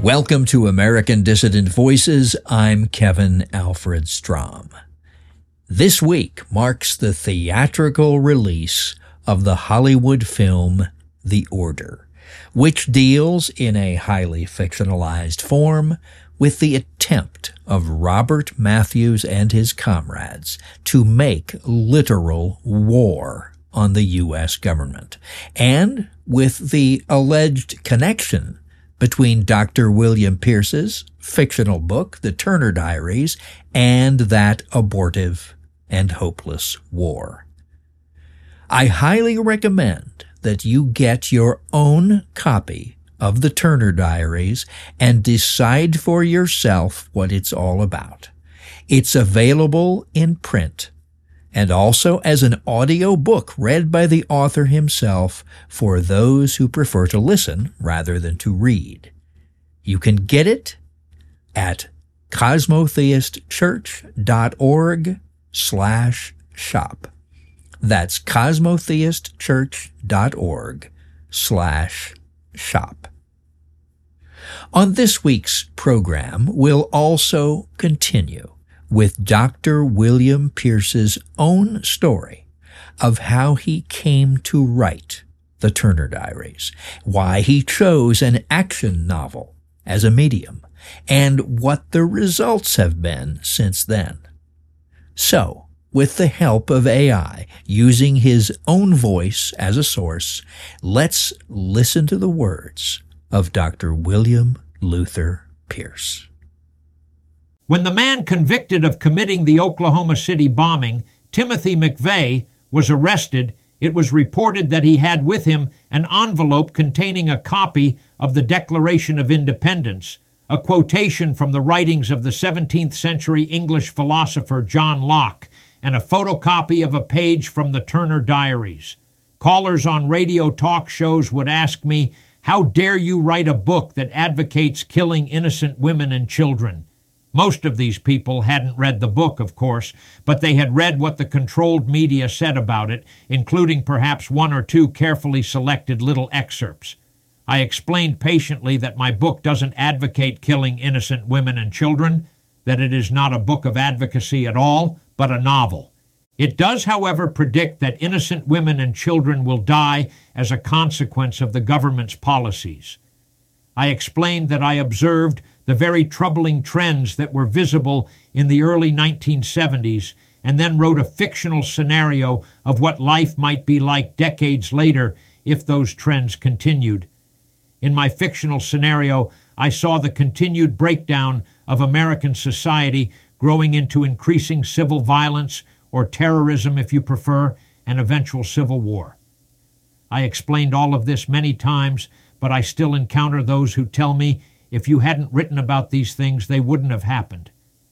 Welcome to American Dissident Voices. I'm Kevin Alfred Strom. This week marks the theatrical release of the Hollywood film The Order, which deals in a highly fictionalized form with the attempt of Robert Matthews and his comrades to make literal war on the U.S. government, and with the alleged connection between Dr. William Pierce's fictional book, The Turner Diaries, and that abortive and hopeless war. I highly recommend that you get your own copy of The Turner Diaries and decide for yourself what it's all about. It's available in print and also as an audio book read by the author himself for those who prefer to listen rather than to read. You can get it at cosmotheistchurch.org/shop. That's cosmotheistchurch.org/shop. On this week's program, we'll also continue with Dr. William Pierce's own story of how he came to write The Turner Diaries, why he chose an action novel as a medium, and what the results have been since then. So, with the help of AI, using his own voice as a source, let's listen to the words of Dr. William Luther Pierce. When the man convicted of committing the Oklahoma City bombing, Timothy McVeigh, was arrested, it was reported that he had with him an envelope containing a copy of the Declaration of Independence, a quotation from the writings of the 17th century English philosopher John Locke, and a photocopy of a page from the Turner Diaries. Callers on radio talk shows would ask me, "How dare you write a book that advocates killing innocent women and children?" Most of these people hadn't read the book, of course, but they had read what the controlled media said about it, including perhaps one or two carefully selected little excerpts. I explained patiently that my book doesn't advocate killing innocent women and children, that it is not a book of advocacy at all, but a novel. It does, however, predict that innocent women and children will die as a consequence of the government's policies. I explained that I observed the very troubling trends that were visible in the early 1970s, and then wrote a fictional scenario of what life might be like decades later if those trends continued. In my fictional scenario, I saw the continued breakdown of American society growing into increasing civil violence, or terrorism if you prefer, and eventual civil war. I explained all of this many times, but I still encounter those who tell me if you hadn't written about these things, they wouldn't have happened.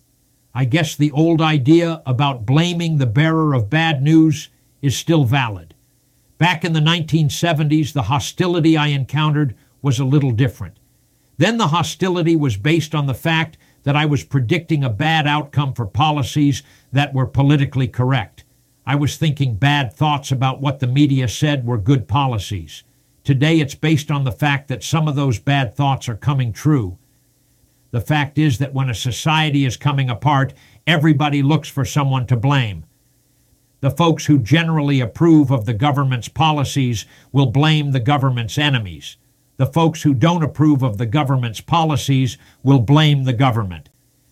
I guess the old idea about blaming the bearer of bad news is still valid. Back in the 1970s, the hostility I encountered was a little different. Then the hostility was based on the fact that I was predicting a bad outcome for policies that were politically correct. I was thinking bad thoughts about what the media said were good policies. Today it's based on the fact that some of those bad thoughts are coming true. The fact is that when a society is coming apart, everybody looks for someone to blame. The folks who generally approve of the government's policies will blame the government's enemies. The folks who don't approve of the government's policies will blame the government.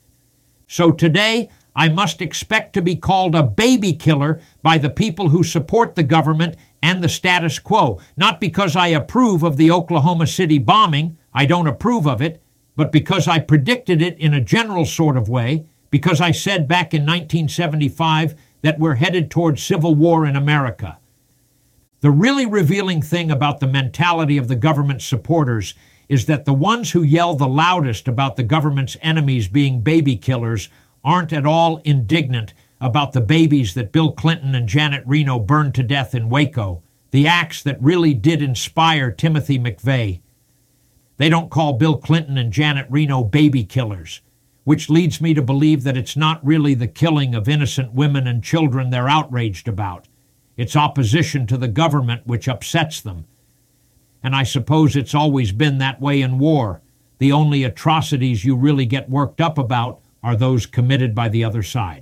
So today, I must expect to be called a baby killer by the people who support the government and the status quo, not because I approve of the Oklahoma City bombing, I don't approve of it, but because I predicted it in a general sort of way, because I said back in 1975 that we're headed toward civil war in America. The really revealing thing about the mentality of the government's supporters is that the ones who yell the loudest about the government's enemies being baby killers aren't at all indignant about the babies that Bill Clinton and Janet Reno burned to death in Waco, the acts that really did inspire Timothy McVeigh. They don't call Bill Clinton and Janet Reno baby killers, which leads me to believe that it's not really the killing of innocent women and children they're outraged about. It's opposition to the government which upsets them. And I suppose it's always been that way in war. The only atrocities you really get worked up about are those committed by the other side.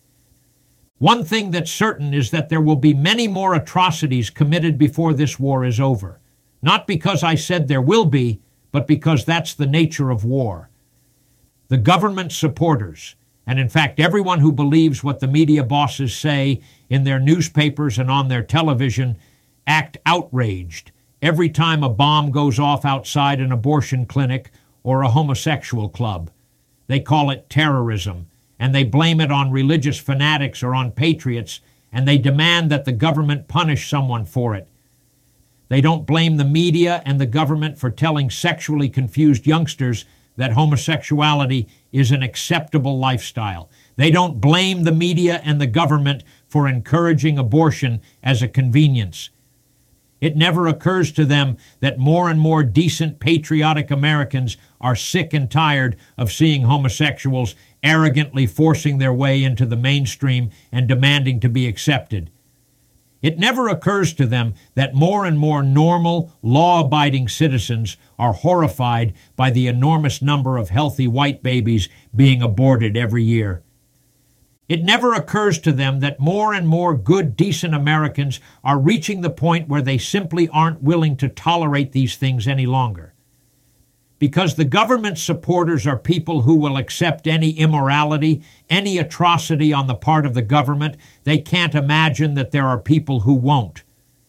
One thing that's certain is that there will be many more atrocities committed before this war is over. Not because I said there will be, but because that's the nature of war. The government supporters, and in fact everyone who believes what the media bosses say in their newspapers and on their television, act outraged every time a bomb goes off outside an abortion clinic or a homosexual club. They call it terrorism, and they blame it on religious fanatics or on patriots, and they demand that the government punish someone for it. They don't blame the media and the government for telling sexually confused youngsters that homosexuality is an acceptable lifestyle. They don't blame the media and the government for encouraging abortion as a convenience. It never occurs to them that more and more decent, patriotic Americans are sick and tired of seeing homosexuals arrogantly forcing their way into the mainstream and demanding to be accepted. It never occurs to them that more and more normal, law-abiding citizens are horrified by the enormous number of healthy white babies being aborted every year. It never occurs to them that more and more good, decent Americans are reaching the point where they simply aren't willing to tolerate these things any longer. Because the government supporters are people who will accept any immorality, any atrocity on the part of the government, they can't imagine that there are people who won't.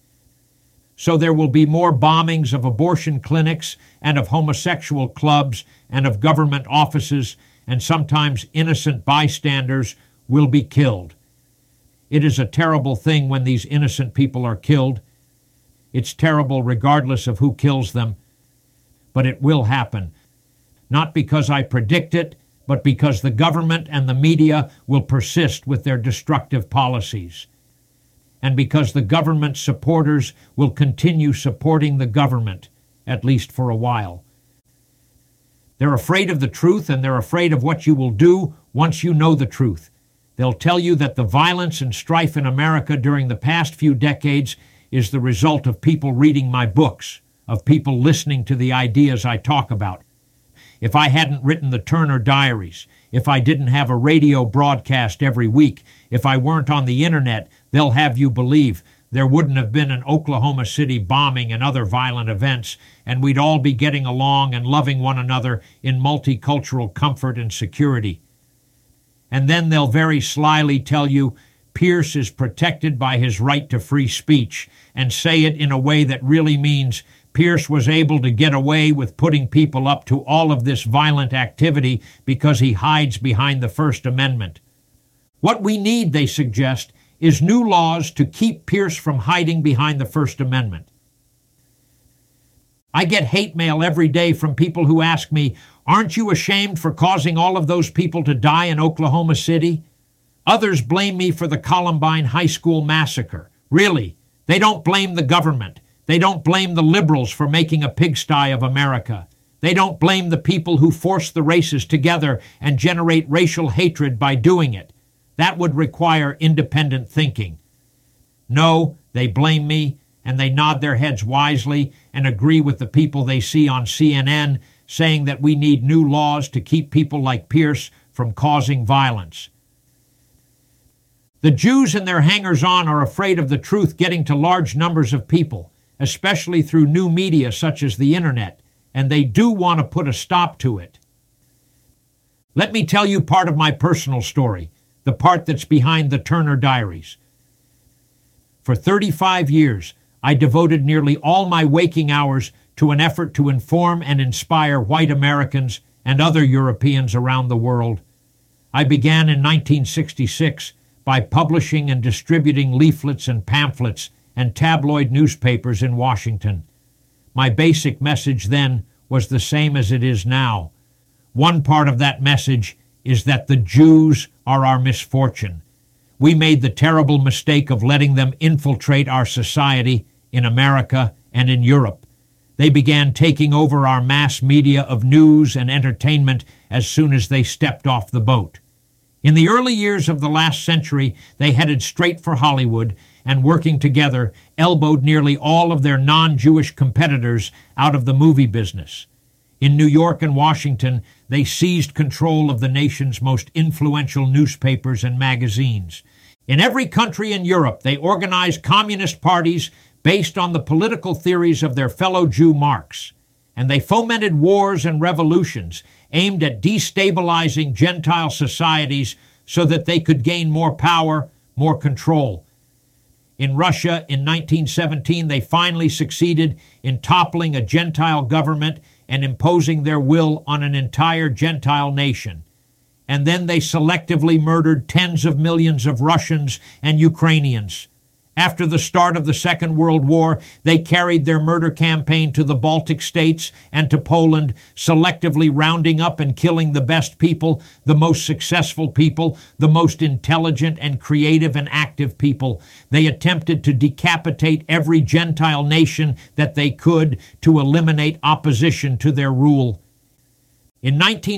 So there will be more bombings of abortion clinics and of homosexual clubs and of government offices, and sometimes innocent bystanders will be killed. It is a terrible thing when these innocent people are killed. It's terrible regardless of who kills them. But it will happen, not because I predict it, but because the government and the media will persist with their destructive policies, and because the government supporters will continue supporting the government, at least for a while. They're afraid of the truth, and they're afraid of what you will do once you know the truth. They'll tell you that the violence and strife in America during the past few decades is the result of people reading my books, of people listening to the ideas I talk about. If I hadn't written the Turner Diaries, if I didn't have a radio broadcast every week, if I weren't on the internet, they'll have you believe there wouldn't have been an Oklahoma City bombing and other violent events, and we'd all be getting along and loving one another in multicultural comfort and security. And then they'll very slyly tell you Pierce is protected by his right to free speech, and say it in a way that really means Pierce was able to get away with putting people up to all of this violent activity because he hides behind the First Amendment. What we need, they suggest, is new laws to keep Pierce from hiding behind the First Amendment. I get hate mail every day from people who ask me, "Aren't you ashamed for causing all of those people to die in Oklahoma City?" Others blame me for the Columbine High School massacre. Really, they don't blame the government. They don't blame the liberals for making a pigsty of America. They don't blame the people who force the races together and generate racial hatred by doing it. That would require independent thinking. No, they blame me, and they nod their heads wisely and agree with the people they see on CNN saying that we need new laws to keep people like Pierce from causing violence. The Jews and their hangers-on are afraid of the truth getting to large numbers of people, especially through new media such as the internet, and they do want to put a stop to it. Let me tell you part of my personal story, the part that's behind the Turner Diaries. For 35 years, I devoted nearly all my waking hours to an effort to inform and inspire white Americans and other Europeans around the world. I began in 1966 by publishing and distributing leaflets and pamphlets and tabloid newspapers in Washington. My basic message then was the same as it is now. One part of that message is that the Jews are our misfortune. We made the terrible mistake of letting them infiltrate our society in America and in Europe. They began taking over our mass media of news and entertainment as soon as they stepped off the boat. In the early years of the last century, they headed straight for Hollywood and, working together, elbowed nearly all of their non-Jewish competitors out of the movie business. In New York and Washington, they seized control of the nation's most influential newspapers and magazines. In every country in Europe, they organized communist parties based on the political theories of their fellow Jew Marx, and they fomented wars and revolutions aimed at destabilizing Gentile societies so that they could gain more power, more control. In Russia, in 1917, they finally succeeded in toppling a Gentile government and imposing their will on an entire Gentile nation. And then they selectively murdered tens of millions of Russians and Ukrainians. After the start of the Second World War, they carried their murder campaign to the Baltic states and to Poland, selectively rounding up and killing the best people, the most successful people, the most intelligent and creative and active people. They attempted to decapitate every Gentile nation that they could to eliminate opposition to their rule. In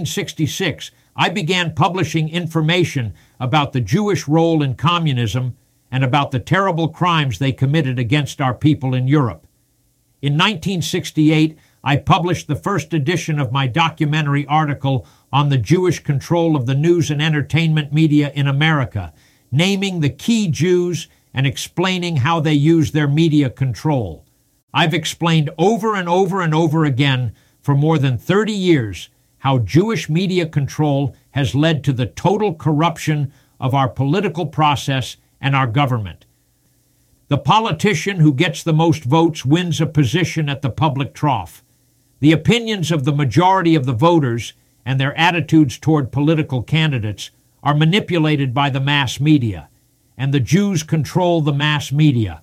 1966, I began publishing information about the Jewish role in communism and about the terrible crimes they committed against our people in Europe. In 1968, I published the first edition of my documentary article on the Jewish control of the news and entertainment media in America, naming the key Jews and explaining how they use their media control. I've explained over and over and over again for more than 30 years how Jewish media control has led to the total corruption of our political process and our government. The politician who gets the most votes wins a position at the public trough. The opinions of the majority of the voters and their attitudes toward political candidates are manipulated by the mass media, and the Jews control the mass media.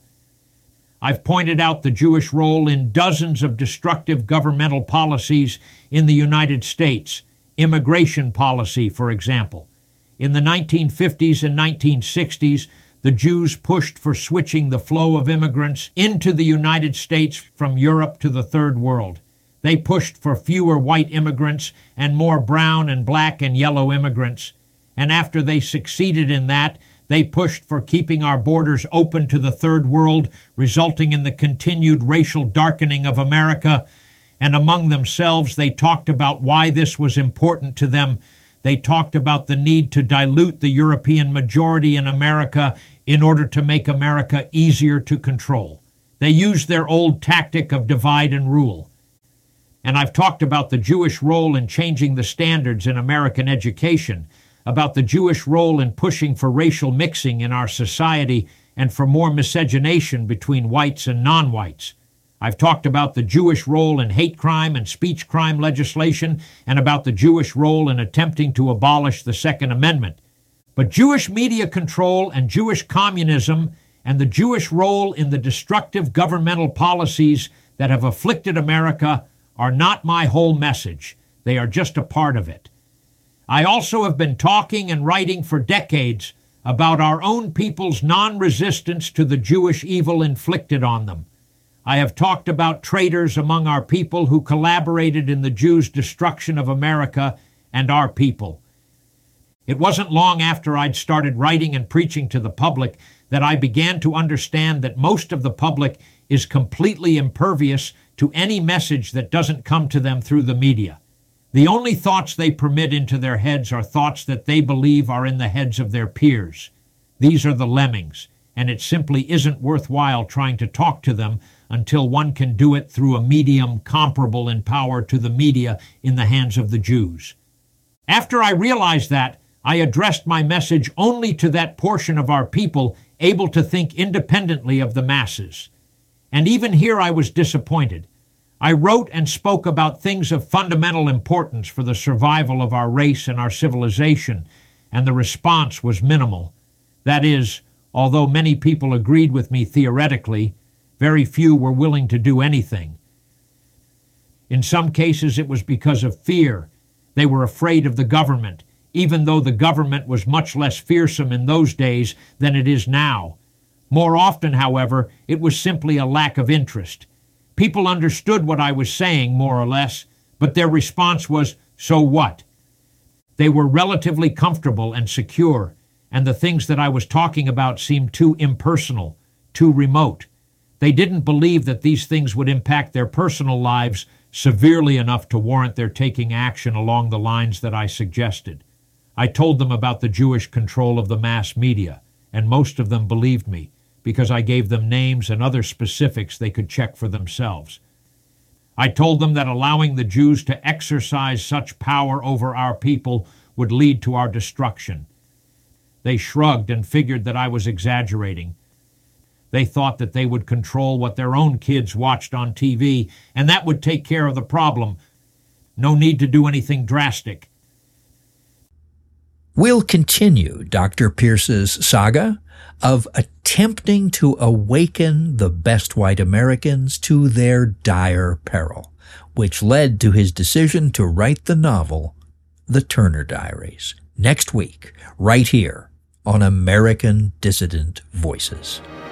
I've pointed out the Jewish role in dozens of destructive governmental policies in the United States, immigration policy, for example. In the 1950s and 1960s, the Jews pushed for switching the flow of immigrants into the United States from Europe to the Third World. They pushed for fewer white immigrants and more brown and black and yellow immigrants. And after they succeeded in that, they pushed for keeping our borders open to the Third World, resulting in the continued racial darkening of America. And among themselves, they talked about why this was important to them. They talked about the need to dilute the European majority in America in order to make America easier to control. They used their old tactic of divide and rule. And I've talked about the Jewish role in changing the standards in American education, about the Jewish role in pushing for racial mixing in our society and for more miscegenation between whites and non-whites. I've talked about the Jewish role in hate crime and speech crime legislation and about the Jewish role in attempting to abolish the Second Amendment. But Jewish media control and Jewish communism and the Jewish role in the destructive governmental policies that have afflicted America are not my whole message. They are just a part of it. I also have been talking and writing for decades about our own people's non-resistance to the Jewish evil inflicted on them. I have talked about traitors among our people who collaborated in the Jews' destruction of America and our people. It wasn't long after I'd started writing and preaching to the public that I began to understand that most of the public is completely impervious to any message that doesn't come to them through the media. The only thoughts they permit into their heads are thoughts that they believe are in the heads of their peers. These are the lemmings, and it simply isn't worthwhile trying to talk to them until one can do it through a medium comparable in power to the media in the hands of the Jews. After I realized that, I addressed my message only to that portion of our people able to think independently of the masses. And even here I was disappointed. I wrote and spoke about things of fundamental importance for the survival of our race and our civilization, and the response was minimal. That is, although many people agreed with me theoretically, very few were willing to do anything. In some cases it was because of fear. They were afraid of the government, even though the government was much less fearsome in those days than it is now. More often, however, it was simply a lack of interest. People understood what I was saying, more or less, but their response was, "So what?" They were relatively comfortable and secure, and the things that I was talking about seemed too impersonal, too remote. They didn't believe that these things would impact their personal lives, severely enough to warrant their taking action along the lines that I suggested. I told them about the Jewish control of the mass media, and most of them believed me, because I gave them names and other specifics they could check for themselves. I told them that allowing the Jews to exercise such power over our people would lead to our destruction. They shrugged and figured that I was exaggerating. They thought that they would control what their own kids watched on TV, and that would take care of the problem. No need to do anything drastic. We'll continue Dr. Pierce's saga of attempting to awaken the best white Americans to their dire peril, which led to his decision to write the novel, The Turner Diaries, next week, right here on American Dissident Voices.